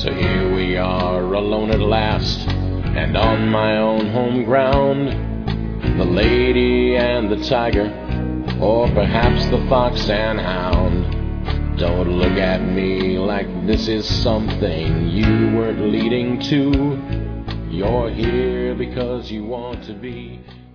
So here we are, alone at last, and on my own home ground. The lady and the tiger, or perhaps the fox and hound. Don't look at me like this is something you weren't leading to. You're here because you want to be.